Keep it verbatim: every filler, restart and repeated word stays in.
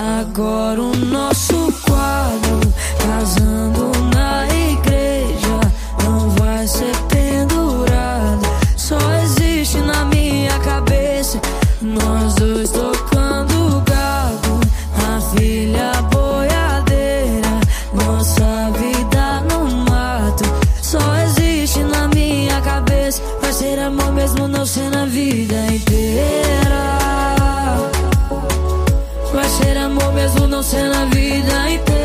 Agora o nosso quadro, casando na igreja, não vai ser pendurado. Só existe na minha cabeça nós dois tocando gado, a filha boiadeira, nossa vida no mato. Só existe na minha cabeça, vai ser amor mesmo não sendo a vida inteira. Vai ser amor mesmo não sendo a vida inteira.